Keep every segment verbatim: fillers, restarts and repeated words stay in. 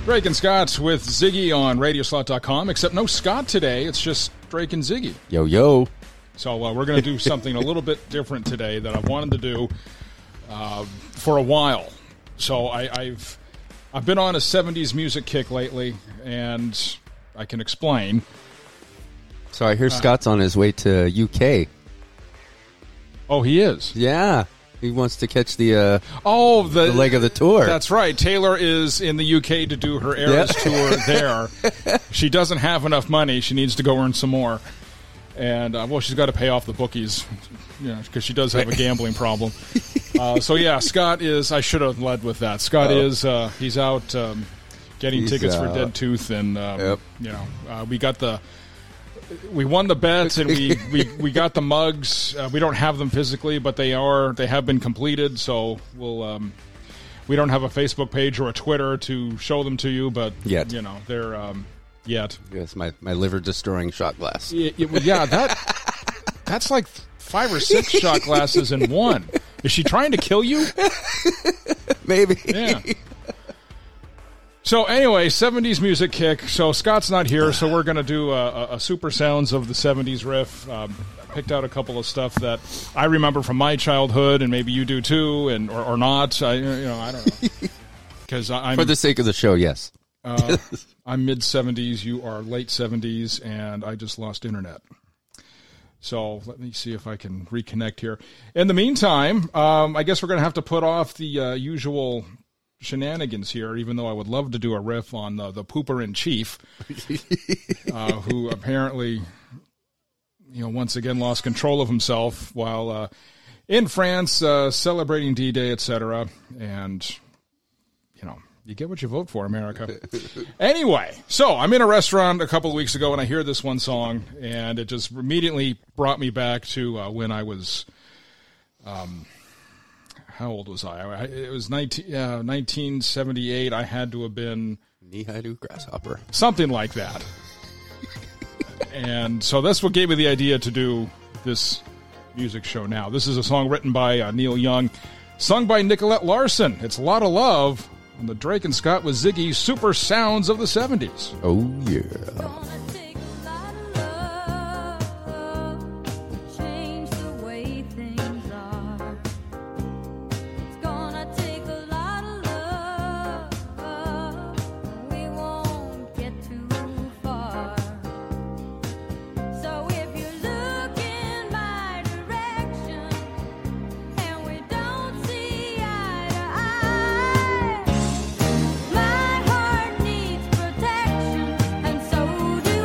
Drake and Scott with Ziggy on radio slot dot com, except no Scott today. It's just Drake and Ziggy. Yo, yo. So uh, we're going to do something a little bit different today that I've wanted to do uh, for a while. So I, I've I've been on a seventies music kick lately, and I can explain. So I hear uh, Scott's on his way to U K. Oh, he is? Yeah. He wants to catch the uh, oh the, the leg of the tour. That's right. Taylor is in the U K to do her Eras yep. tour there. She doesn't have enough money. She needs to go earn some more. And, uh, well, she's got to pay off the bookies, you know, because she does have a gambling problem. Uh, so, yeah, Scott is, I should have led with that. Scott oh. is, uh, he's out um, getting he's, tickets uh, for Dead Tooth. And, um, yep. you know, uh, we got the... We won the bets and we, we, we got the mugs. Uh, we don't have them physically, but they are they have been completed. So we'll um, we don't have a Facebook page or a Twitter to show them to you, but yet. you know they're um, yet. Yes, my, my liver destroying shot glass. It, it, yeah, that that's like five or six shot glasses in one. Is she trying to kill you? Maybe. Yeah. So anyway, seventies music kick. So Scott's not here, so we're going to do a, a super sounds of the seventies riff. Um, I picked out a couple of stuff that I remember from my childhood, and maybe you do too, and or, or not. I, you know, I don't know. Because I'm for the sake of the show, yes. uh, I'm mid seventies. You are late seventies, and I just lost internet. So let me see if I can reconnect here. In the meantime, um, I guess we're going to have to put off the uh, usual shenanigans here, even though I would love to do a riff on the, the pooper in chief, uh, who apparently, you know, once again lost control of himself while uh, in France uh, celebrating D-Day, et cetera. And, you know, you get what you vote for, America. Anyway, so I'm in a restaurant a couple of weeks ago and I hear this one song, and it just immediately brought me back to uh, when I was... Um, How old was I? It was nineteen, uh, nineteen seventy-eight. I had to have been... Knee-high to grasshopper. Something like that. And so that's what gave me the idea to do this music show now. This is a song written by uh, Neil Young, sung by Nicolette Larson. It's A Lot of Love on the Drake and Scott with Ziggy Super Sounds of the seventies. Oh, yeah. My heart needs protection, and so do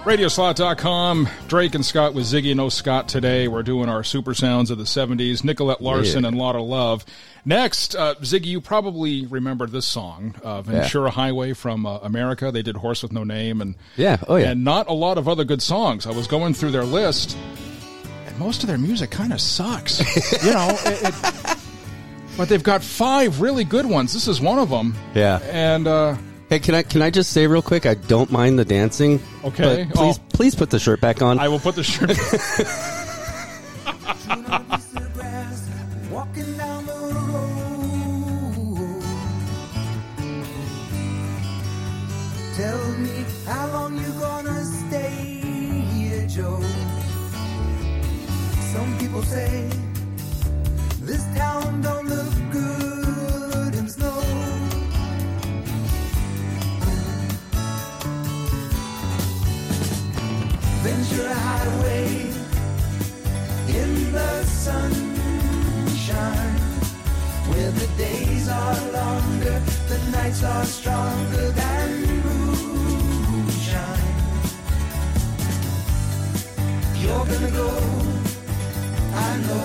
radio slot dot com. Drake and Scott with Ziggy. No Scott today. We're doing our super sounds of the seventies. Nicolette Larson Yeah. and Lotta Love. Next, uh, Ziggy, you probably remember this song, uh, Ventura Highway from uh, America. They did Horse with No Name. and Yeah. Oh, yeah. And not a lot of other good songs. I was going through their list, and most of their music kind of sucks. you know, it, it, but they've got five really good ones. This is one of them. Yeah. And... uh Hey, can I can I just say real quick? I don't mind the dancing. Okay. But please, Oh. please put the shirt back on. I will put the shirt. Walking down the road. Tell me how long you gonna stay here, Joe. Some people say this town don't look good in snow. Ventura Highway in the sunshine, where the days are longer, the nights are stronger than moonshine. You're gonna go, I know.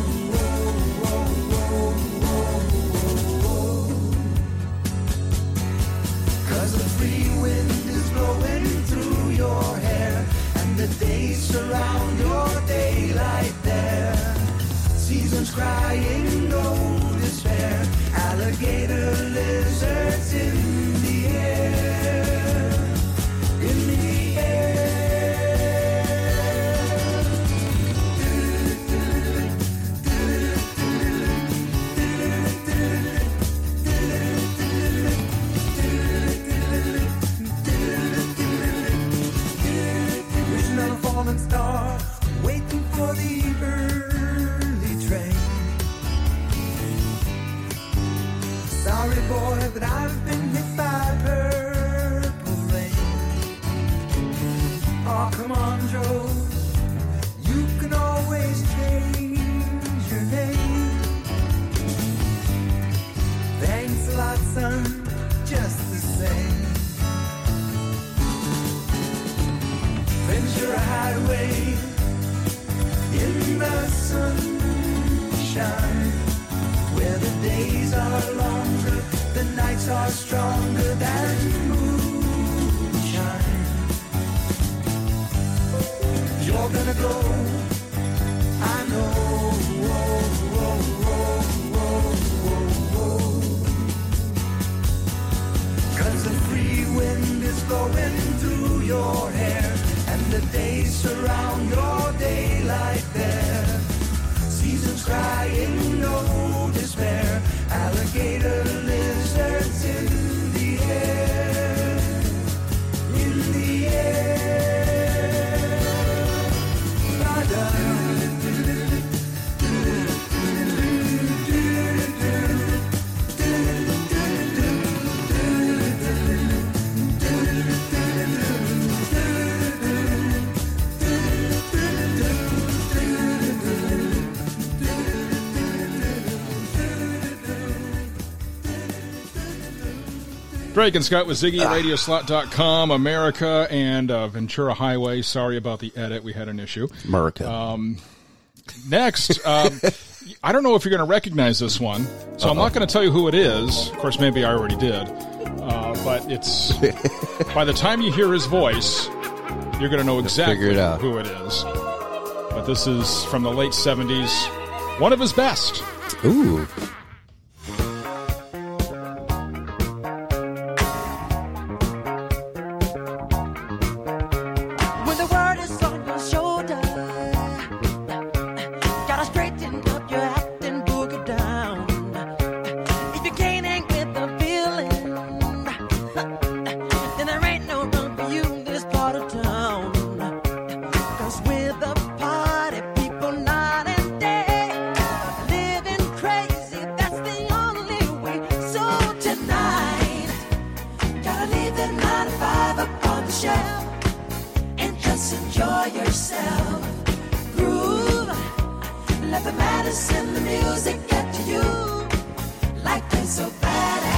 Cause the free wind is blowing through your hair, and the days surround your daylight there. Seasons crying, no despair. Alligator lizards in the air, in the air. Wishing on a falling star, waiting for the early train. Sorry boy, but I've been hit by purple rain. Oh, come on, Joe, you can always change your name. Thanks a lot, son, just the same. Ventura Highway in the sunshine, where the days are longer, the nights are stronger than moonshine. You're gonna go, I know. Cause the free wind is blowing through your hair, and the days surround your daylight there. Seasons crying, no despair. Alligator lizards in the air, in the air. Da-da. Drake and Scott with Ziggy, radio slot dot com, America, and uh, Ventura Highway. Sorry about the edit. We had an issue. America. Um, next, um, I don't know if you're going to recognize this one, so Uh-oh. I'm not going to tell you who it is. Of course, maybe I already did. Uh, but it's by the time you hear his voice, you're going to know exactly it out. who it is. But this is from the late seventies, one of his best. Ooh.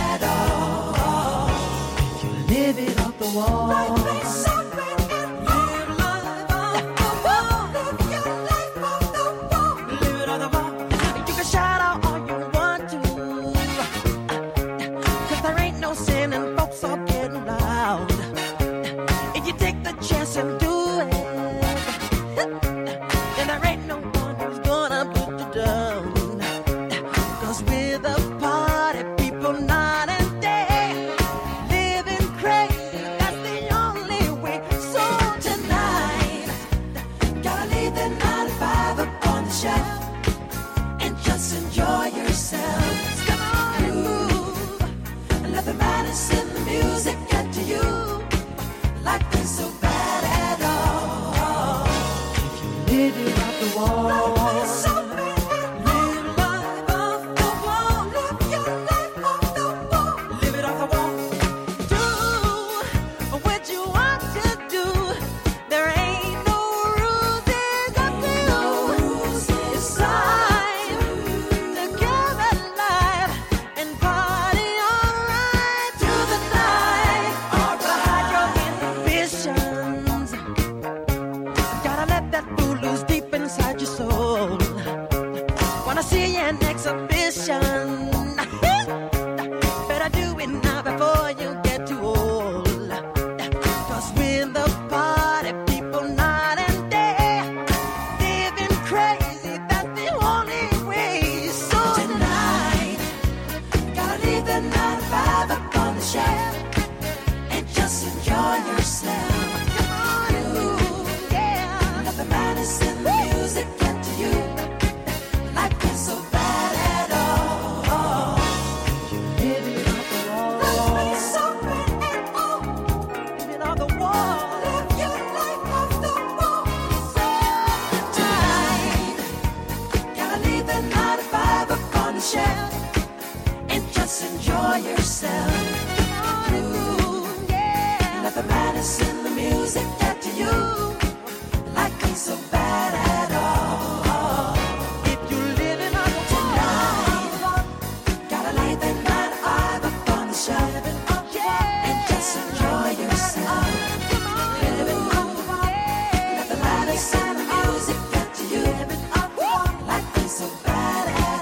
Live it off the wall. Like life ain't so bad at all. If you live it off the wall. Life ain't so bad. Live life off the wall. Live your life off the wall. Live it off the wall. Do what you want to do. There ain't no rules, it's up to you. It's time to come alive and party alright through the night. Or hide your ambitions. Gotta let that fool loose deep inside your soul. Wanna see an exhibition. Better do it now before you get too old. Cause we're the party people night and day. Living crazy, that's the only way. So tonight, gotta leave the nine to five up on the shelf and just enjoy yourself. Come on, you, yeah. Let the madness in the music get to you. Life ain't so bad at all. Live it off the wall. Life ain't so bad at all. Live it off the wall. Live your life off the wall. So tonight, gotta leave the nine to five up on the shelf and just enjoy yourself. Ooh, yeah. Let the madness in the music get to you. Life ain't so bad at all. If you live it on tonight, gotta lay the nine to five up on the shelf and just enjoy yourself. Live it up. Let the madness in the music get to you. Life ain't so bad at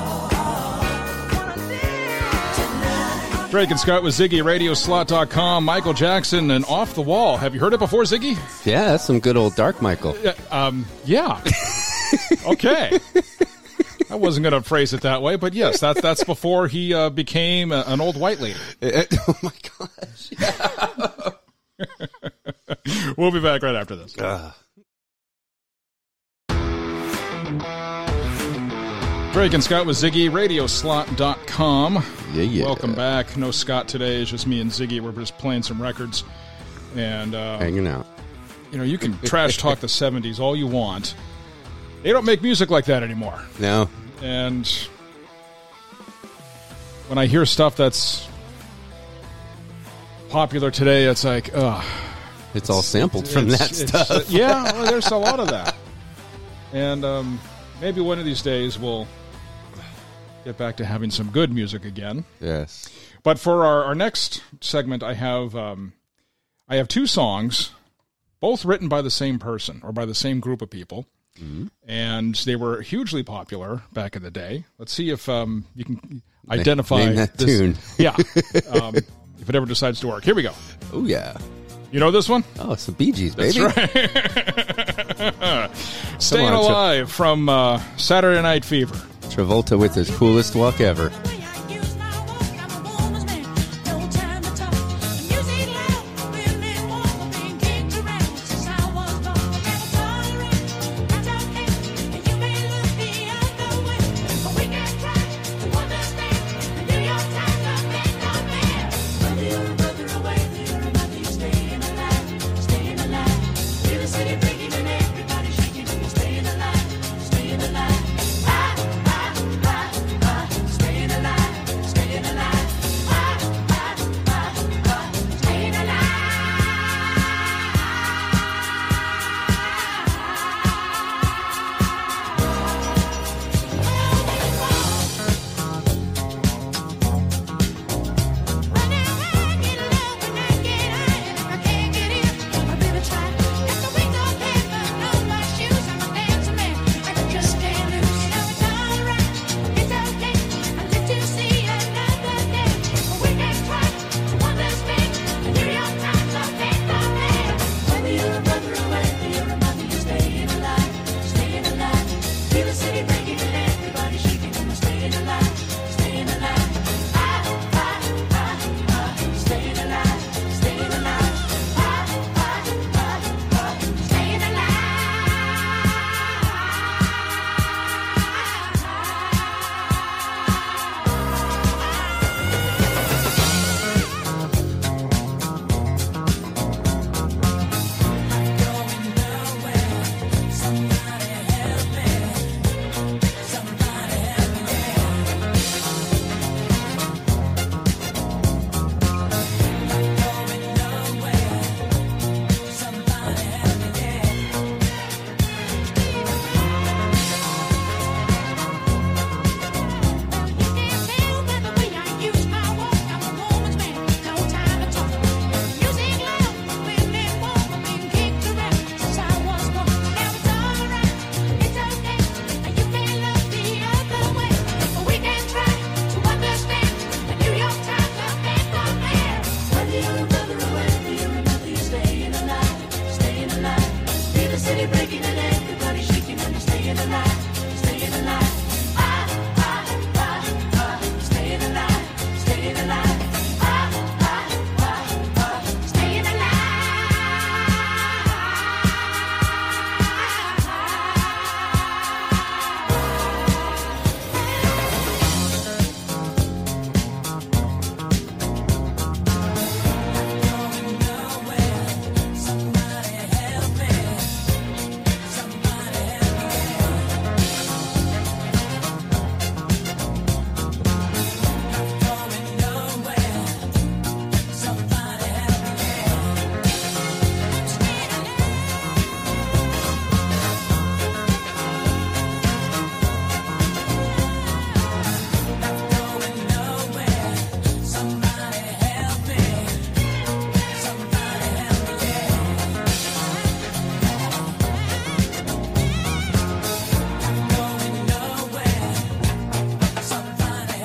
all. Tonight. Drake and Scott with Ziggy, radio slot dot com. Michael Jackson and Off the Wall. Have you heard it before, Ziggy? Yeah, that's some good old dark Michael. Yeah, um, yeah. Okay. I wasn't going to phrase it that way, but yes, that's that's before he uh, became a, an old white lady. Oh my gosh. We'll be back right after this. Uh, Drake and Scott with Ziggy, radio slot dot com. yeah, yeah. Welcome back. No Scott today. It's just me and Ziggy. We're just playing some records. And, uh, Hanging out. you know, you can trash talk the seventies all you want. They don't make music like that anymore. No. And when I hear stuff that's popular today, it's like, ugh. It's all sampled from It's- that it's- stuff. yeah, well, there's a lot of that. And um, maybe one of these days we'll get back to having some good music again. Yes. But for our, our next segment, I have um, I have two songs, both written by the same person or by the same group of people. Mm-hmm. And they were hugely popular back in the day. Let's see if um, you can identify Name that this. tune. Yeah. Um, if it ever decides to work. Here we go. Oh, yeah. You know this one? Oh, it's the Bee Gees, baby. That's right. Staying on, Tra- Alive from uh, Saturday Night Fever. Travolta with his coolest walk ever. Staying alive.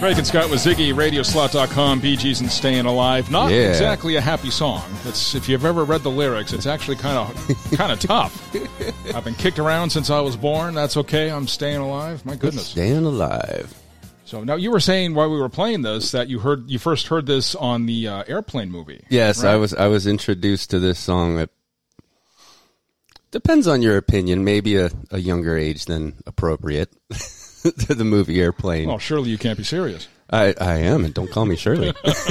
Craig and Scott with Ziggy, radio slot dot com, Bee Gees and Staying Alive. Not Yeah. exactly a happy song. It's, if you've ever read the lyrics, it's actually kind of kind of tough. I've been kicked around since I was born. That's okay. I'm staying alive. My goodness. Staying alive. So now you were saying while we were playing this that you heard you first heard this on the uh, Airplane movie. Yes, right? I was I was introduced to this song. It depends on your opinion. Maybe a, a younger age than appropriate to the movie Airplane. Oh, surely you can't be serious. I, I am, and don't call me Shirley.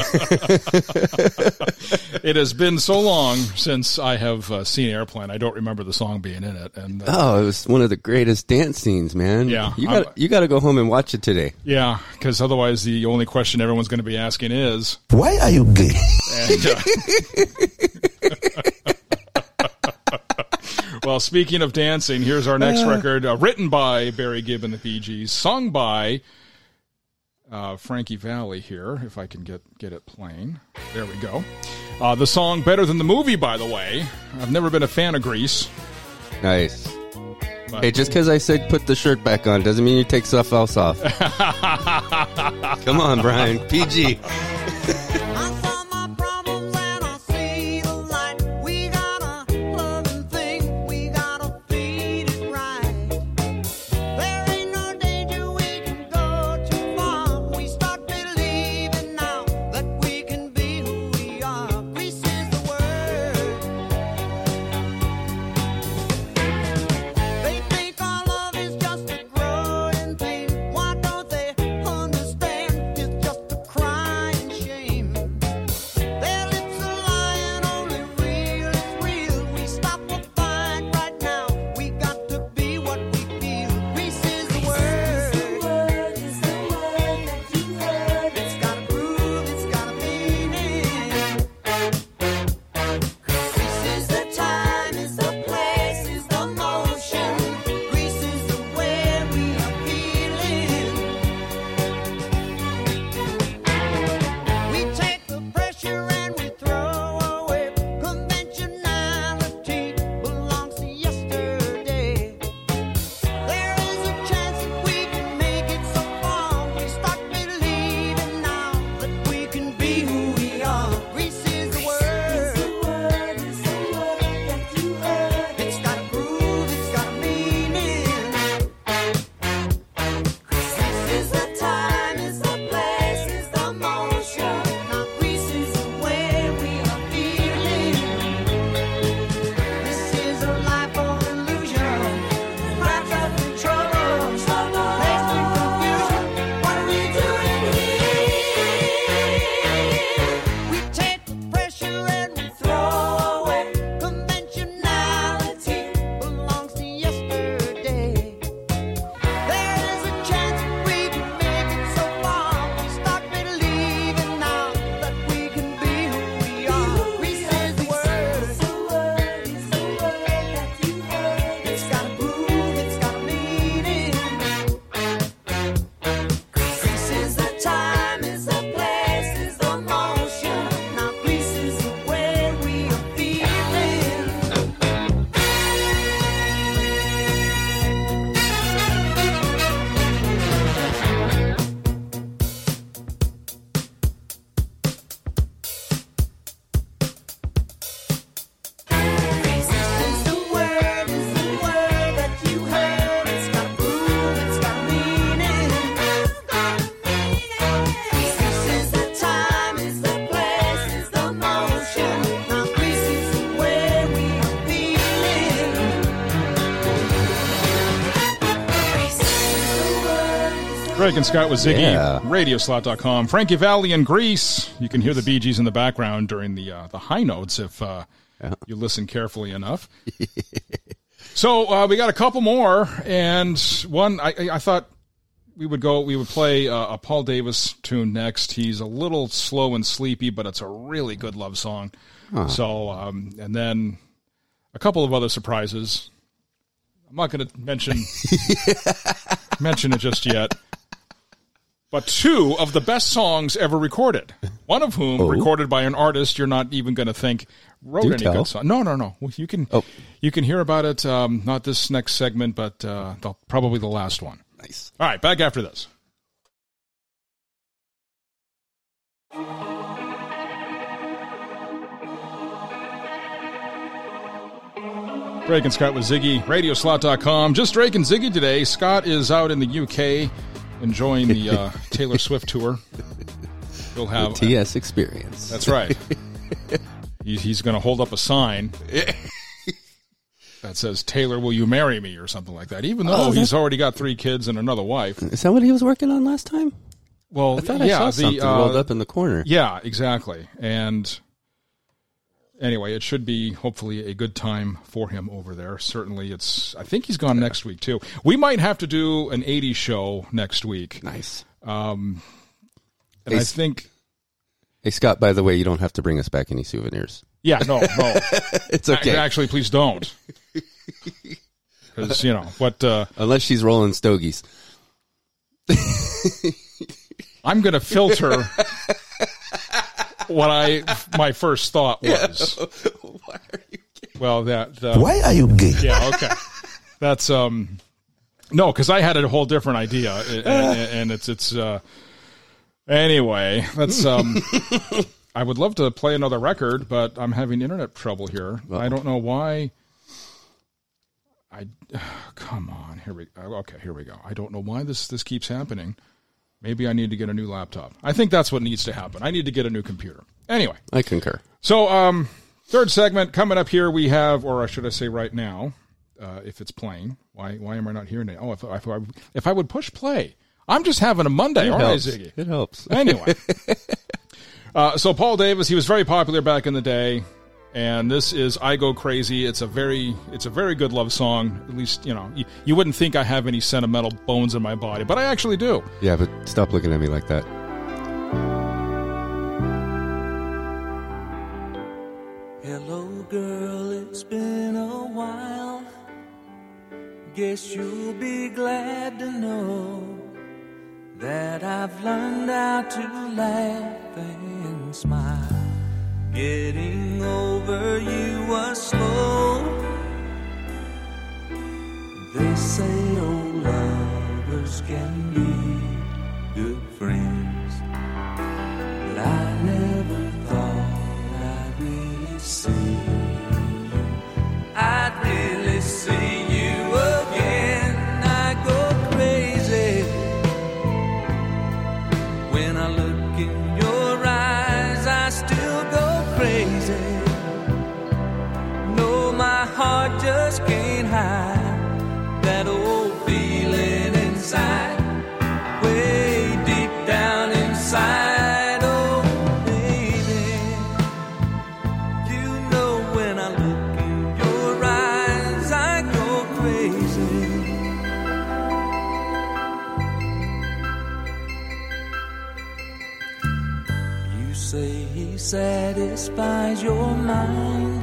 It has been so long since I have uh, seen Airplane. I don't remember the song being in it. And uh, Oh, it was one of the greatest dance scenes, man. Yeah, you I'm- got you got to go home and watch it today. yeah, because otherwise the only question everyone's going to be asking is, Why are you gay? and, uh, well, speaking of dancing, here's our next record, uh, written by Barry Gibb and the Bee Gees, sung by uh, Frankie Valli here, if I can get, get it playing. There we go. Uh, the song Better Than the Movie, by the way. I've never been a fan of Grease. Nice. But Hey, just because I said put the shirt back on doesn't mean you take stuff else off. Come on, Brian. P G. I saw my problems and I see the light. We got a loving thing, we gotta feed it right. There ain't no danger we can go too far. We start believing now that we can be who we are. Grease is the word. They think our love is just a growing pain. Why don't they understand it's just a crying shame? Their lips are lying, only real is real. We stop a fight right now. We got to be what we feel. Grease is the word. It's got a groove, it's got a meaning. Grease is the time, is the place, is the motion. Grease is the way we are feeling. We take the pressure and we throw away. Conventionality belongs to yesterday. There is a chance that we can make it so far. We start believing now that we can be who we are. Grease is the word. It's got a groove, it's got a meaning. Grease is the time, is the place, is the motion. Now grease is the way we are feeling. This is a life of illusion. Wrapped up in trouble, placed in confusion. What are we doing here? We take the pressure and we throw away. Conventionality belongs to yesterday. There is a chance that we can make it so far. We start believing now that we can be who we are. Grease is the word. It's got a groove, it's got a meaning. Grease is the time, is the place, is the motion. Now grease is the way we are feeling. Grease is the word, is the word that you heard. It's got a groove, it's got a meaning. Grease is the time, is the place, is the motion. Now grease is the way we are feeling. Grease is the word, is the Greg and Scott with Ziggy, Yeah. radio slot dot com. Frankie Valli and Grease. You can hear the Bee Gees in the background during the uh, the high notes if uh, Yeah. you listen carefully enough. So uh, we got a couple more, and one I, I- I thought we would go. We would play uh, a Paul Davis tune next. He's a little slow and sleepy, but it's a really good love song. So um, and then a couple of other surprises. I'm not going to mention mention it just yet. But two of the best songs ever recorded. One of whom Oh. recorded by an artist you're not even going to think wrote Do any tell. good song. No, no, no. Well, you can Oh. you can hear about it. Um, not this next segment, but uh, the, probably the last one. Nice. All right, back after this. Drake and Scott with Ziggy, radio slot dot com. Just Drake and Ziggy today. Scott is out in the U K enjoying the uh, Taylor Swift tour. He'll have the T S experience. That's right. he, he's going to hold up a sign that says, "Taylor, will you marry me?" or something like that, even though Oh, he's already got three kids and another wife. Is that what he was working on last time? Well, I thought yeah, I saw the, something uh, rolled up in the corner. Yeah, exactly. And anyway, it should be hopefully a good time for him over there. Certainly, it's. I think he's gone next week too. We might have to do an eighties show next week. Nice. Um, and Hey, I think, Hey, Scott, by the way, you don't have to bring us back any souvenirs. yeah, no, no, It's okay. Actually, please don't, because you know what. Uh, Unless she's rolling stogies. I'm going to filter what I my first thought was. Why are you kidding? Well, that uh, Why are you gay? yeah, okay. That's um, no, because I had a whole different idea, and, and it's it's uh, anyway. That's um, I would love to play another record, but I'm having internet trouble here. Uh-oh. I don't know why. I come on, here we okay, here we go. I don't know why this this keeps happening. Maybe I need to get a new laptop. I think that's what needs to happen. I need to get a new computer. Anyway, I concur. so um, third segment coming up here. We have, or should I say, right now, uh, if it's playing. Why why am I not hearing it? Oh, if, if I if I would push play, I'm just having a Monday, It aren't helps. I, Ziggy? It helps. Anyway, uh, so Paul Davis, he was very popular back in the day, and this is "I Go Crazy." It's a very it's a very good love song. At least you know you, you wouldn't think I have any sentimental bones in my body, but I actually do. Yeah, but stop looking at me like that. Hello, girl, it's been a while. Guess you'll be glad to know that I've learned how to laugh and smile. Getting over you was slow. They say old lovers can be good friends, but I never thought I'd really see you. I'd really see you again. I go crazy when I look in your eyes. I still go crazy. No, my heart just can't hide that old feeling inside, way deep down inside. Oh, baby, you know when I look in your eyes, I go crazy. You say he satisfies your mind,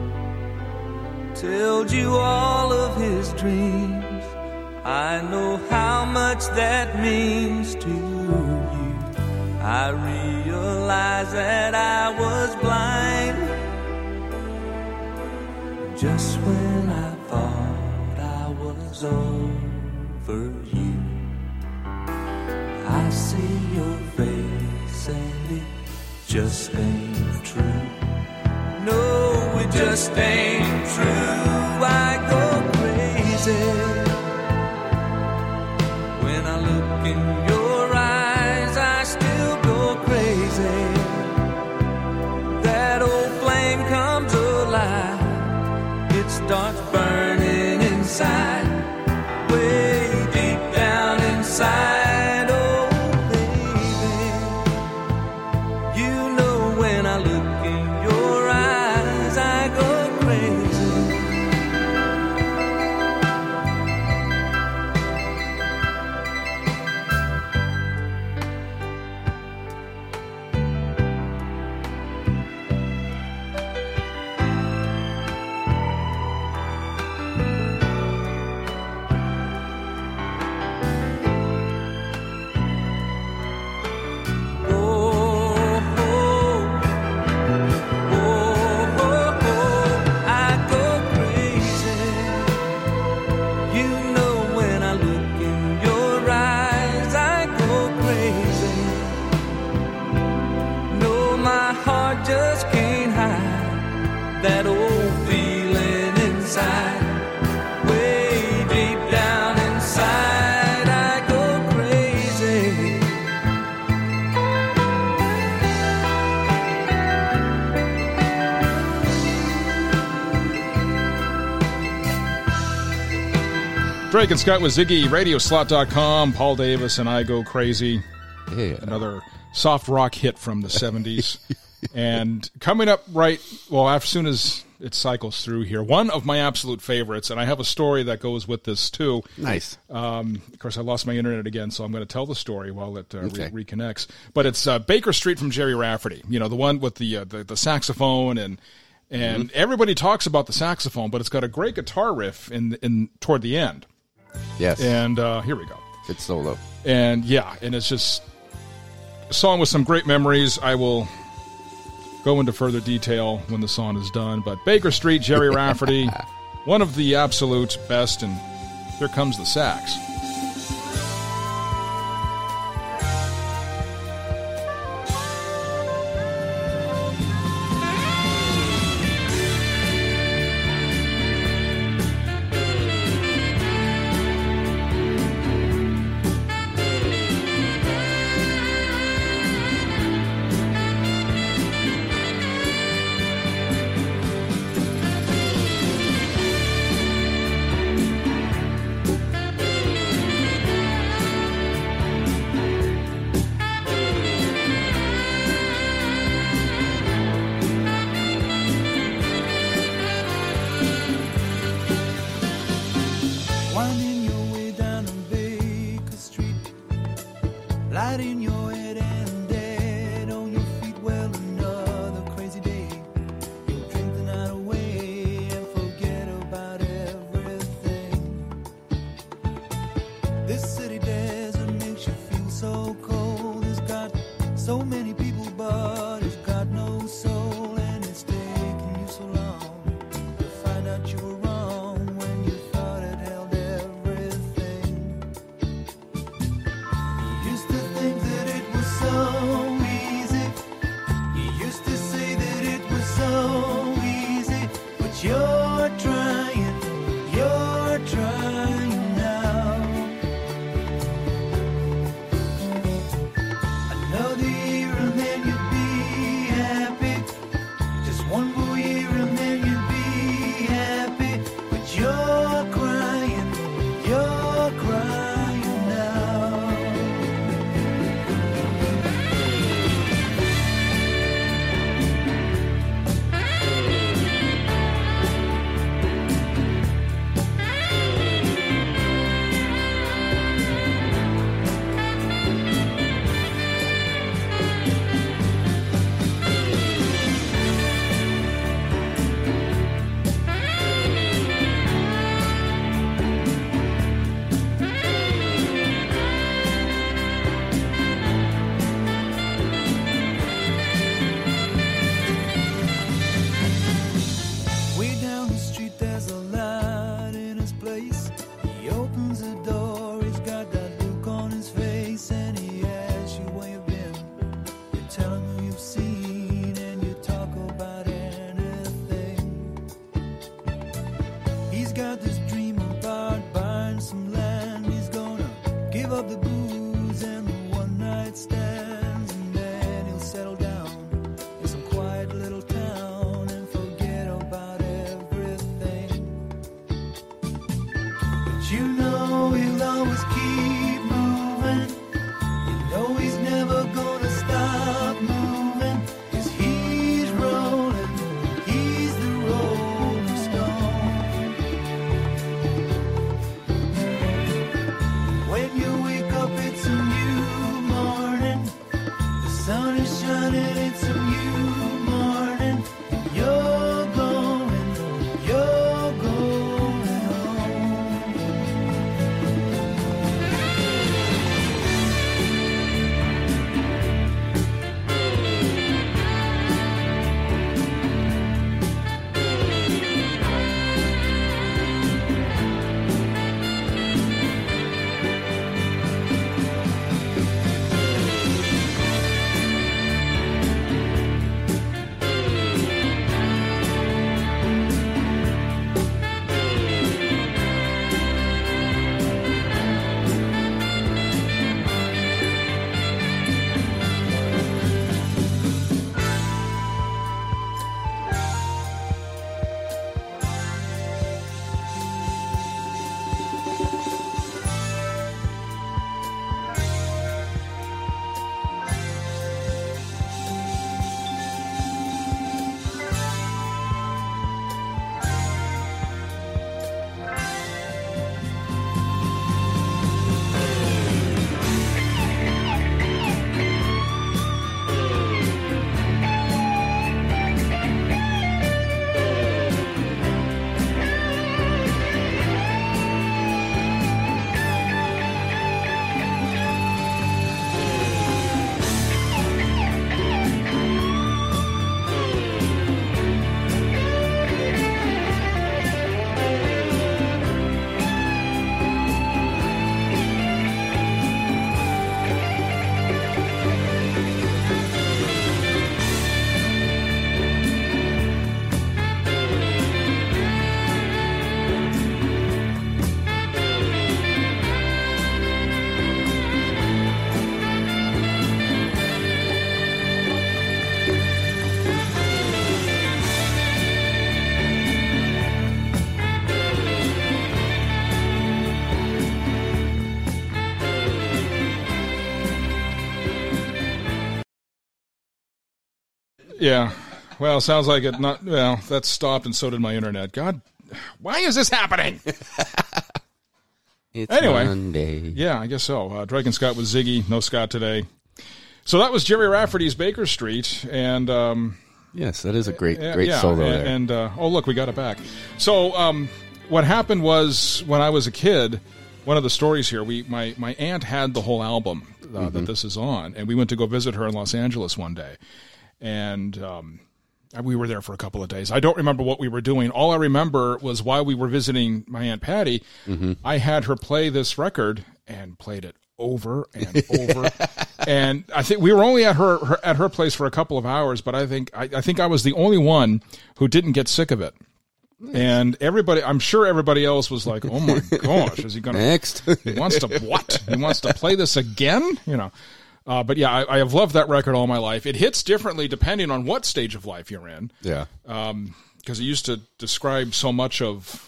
told you all of his dreams. I know how much that means to you. I realize that I was blind just when I thought I was over you. I see your face and it just ain't true. No, it just ain't true. I go crazy when I look in your eyes. I still go crazy. That old flame comes alive. It starts burning inside, way deep down inside. Oh, baby, you know when I look in your eyes, I go crazy. Drake and Scott with Ziggy, radio slot dot com, Paul Davis, and I Go Crazy. Yeah. Another soft rock hit from the seventies. And coming up right, well, as soon as it cycles through here, one of my absolute favorites, and I have a story that goes with this too. Nice. Um, of course, I lost my internet again, so I'm going to tell the story while it uh, Okay. re- reconnects. But it's uh, Baker Street from Jerry Rafferty, you know, the one with the uh, the, the saxophone, and and Mm-hmm. everybody talks about the saxophone, but it's got a great guitar riff in in toward the end. Yes. And uh, here we go. Good solo. And yeah, and it's just a song with some great memories. I will go into further detail when the song is done. But Baker Street, Jerry Rafferty, one of the absolute best, and here comes the sax. Winding your way down on Baker Street, lighting your head and dead on your feet. Well, another crazy day. You'll drink the night away and forget about everything. This city desert makes you feel so cold. It's got so many people, but it's got no soul, and it's taking you so long to find out you were wrong when you thought it held everything. You used to think that it was so easy. You used to say that it was so easy, but you're trying, you're trying now. Another year, Yeah. Well, sounds like it not, well, that stopped and so did my internet. God, why is this happening? It's Anyway. Monday. Yeah, I guess so. Uh, Drake and Scott with Ziggy. No Scott today. So that was Jerry Rafferty's Baker Street. And, um, Yes, that is a great, yeah, great yeah, solo and, there. And, uh, oh, look, we got it back. So, um, what happened was when I was a kid, one of the stories here, we my, my aunt had the whole album uh, Mm-hmm. that this is on, and we went to go visit her in Los Angeles one day. And um, we were there for a couple of days. I don't remember what we were doing. All I remember was while we were visiting my Aunt Patty, Mm-hmm. I had her play this record and played it over and over. And I think we were only at her, her at her place for a couple of hours, but I think I, I think I was the only one who didn't get sick of it. And everybody, I'm sure everybody else was like, "Oh my gosh, is he going to?" Next. He wants to what? He wants to play this again? You know. Uh, but yeah, I, I have loved that record all my life. It hits differently depending on what stage of life you're in, Yeah. because it used to describe so much of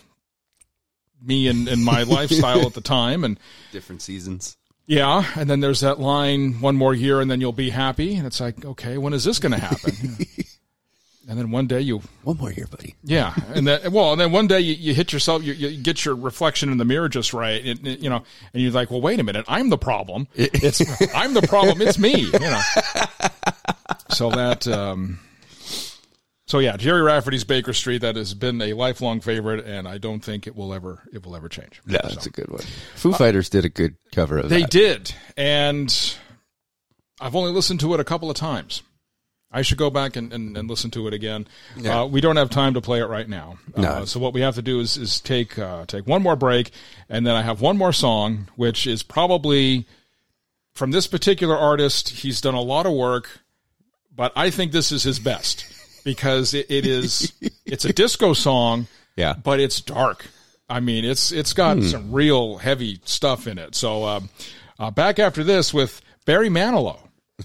me and, and my lifestyle at the time. And Different seasons. yeah, and then there's that line, "One more year and then you'll be happy." And it's like, okay, when is this going to happen? And then one day you, One more year, buddy. yeah, and then well, and then one day you, you hit yourself, you, you get your reflection in the mirror just right, and, you know, and you're like, well, wait a minute, I'm the problem. It's I'm the problem. It's me, you know. So that, um, so yeah, Jerry Rafferty's Baker Street. That has been a lifelong favorite, and I don't think it will ever it will ever change. No, So. that's a good one. Foo Fighters did a good cover of They that. did, and I've only listened to it a couple of times. I should go back and, and, and listen to it again. Yeah. Uh, we don't have time to play it right now. No. Uh, so what we have to do is, is take uh, take one more break, and then I have one more song, which is probably from this particular artist. He's done a lot of work, but I think this is his best because it, it is it's a disco song, Yeah. but it's dark. I mean, it's it's got some real heavy stuff in it. So uh, uh, back after this with Barry Manilow.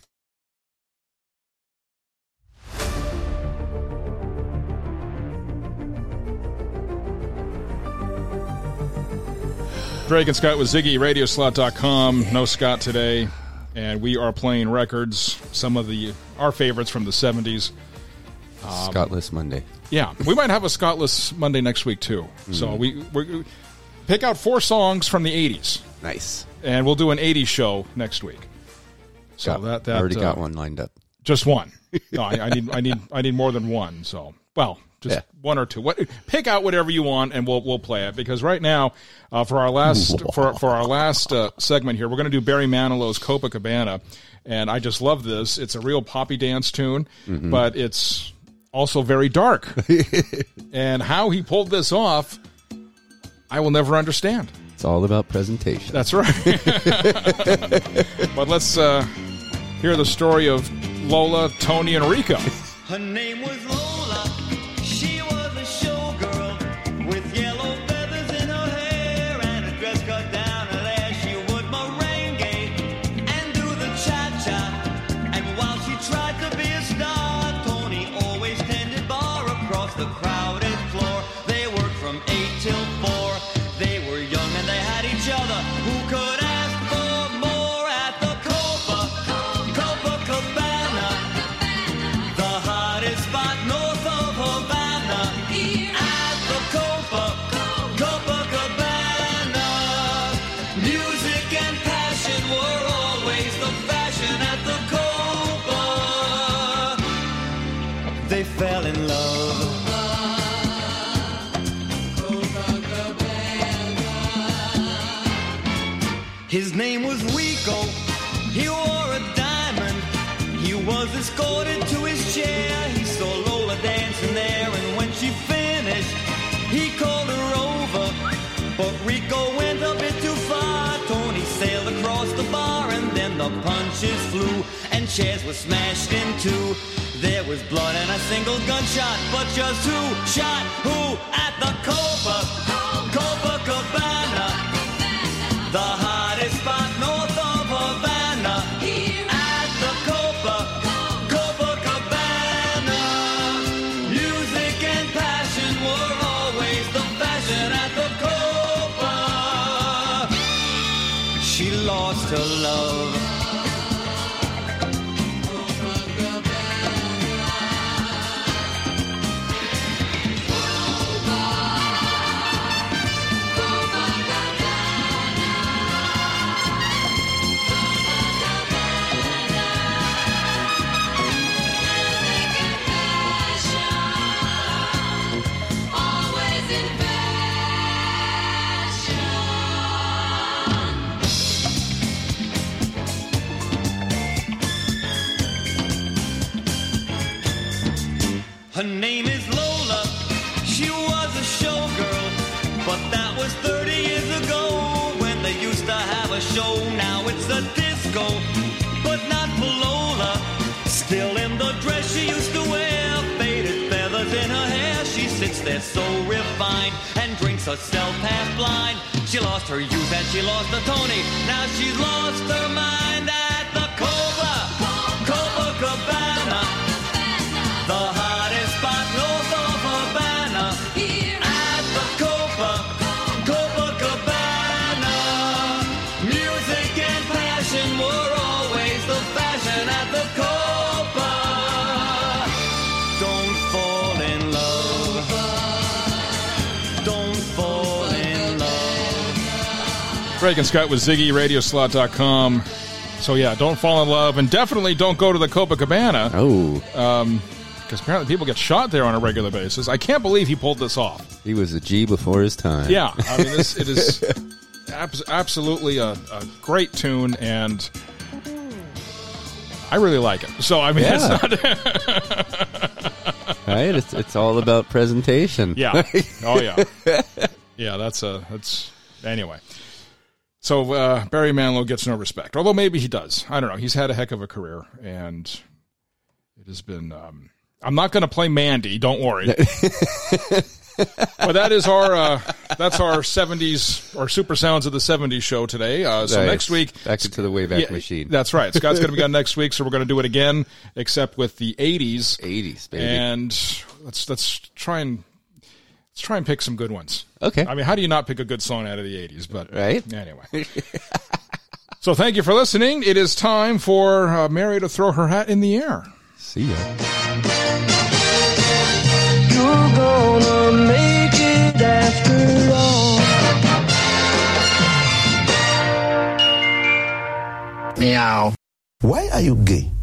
Drake and Scott with Ziggy, radio slot dot com. No Scott today. And we are playing records, some of the our favorites from the seventies. Scottless Monday. Yeah, we might have a Scottless Monday next week, too. So we we pick out four songs from the eighties, Nice. and we'll do an eighties show next week. So Got- that, that I already uh, got one lined up. Just one. No, I, I need I need I need more than one. So well, just Yeah. one or two. What pick out whatever you want, and we'll we'll play it. Because right now, uh, for our last for for our last uh, segment here, we're going to do Barry Manilow's Copacabana, and I just love this. It's a real poppy dance tune, but it's also very dark. And how he pulled this off, I will never understand. It's all about presentation. That's right. But let's uh, hear the story of Lola, Tony, and Rico. Her name was Lola. She was a showgirl with yellow feathers in her hair and a dress cut down her there. She would merengue and do the cha-cha. And while she tried to be a star, Tony always tended bar across the crowded floor. They worked from eight till four. They were young and they had each other. Who could ask for more at the Copa, Copacabana? The hottest spot north of Havana. At the Copa, Copacabana. Music and passion were always the fashion at the Copa. They fell in love. His name was Rico. He wore a diamond. He was escorted to his chair. He saw Lola dancing there, and when she finished, he called her over. But Rico went a bit too far. Tony sailed across the bar, and then the punches flew, and chairs were smashed in two. There was blood and a single gunshot, but just who shot who at the Copa, Copacabana? The hottest spot north of Havana. At the Copa, Copacabana. Music and passion were always the fashion at the Copa. She lost her love. a disco, but not Lola. Still in the dress she used to wear, faded feathers in her hair. She sits there so refined and drinks herself half blind. She lost her youth and she lost the Tony. Now she's lost her mind at the Cobra, Copacabana, the hottest spot north of Havana. At the Copa, Copacabana, music and passion were always the fashion at the Copa. Don't fall in love. Don't fall in love. Greg and Scott with Ziggy, radio slot dot com. So, yeah, don't fall in love, and definitely don't go to the Copacabana, Oh, because apparently people get shot there on a regular basis. I can't believe he pulled this off. he was a G before his time. Yeah, I mean, this, it is abs- absolutely a, a great tune, and I really like it. So, I mean, Yeah. it's not... Right? It's, it's all about presentation. Yeah. Oh, yeah. Yeah, that's a... That's... Anyway. So, uh, Barry Manilow gets no respect. Although maybe he does. I don't know. He's had a heck of a career, and it has been... Um, I'm not going to play Mandy, don't worry. But that is our... Uh, that's our seventies... Our Super Sounds of the seventies show today. Uh, so Nice. next week... Back into the Wayback Yeah, Machine. That's right. Scott's going to be on next week, so we're going to do it again, except with the eighties. eighties, baby. And let's let's try and let's try and pick some good ones. Okay. I mean, how do you not pick a good song out of the eighties? But Right? anyway. So thank you for listening. It is time for uh, Mary to throw her hat in the air. See ya. You're gonna make it after all. Meow. Why are you gay?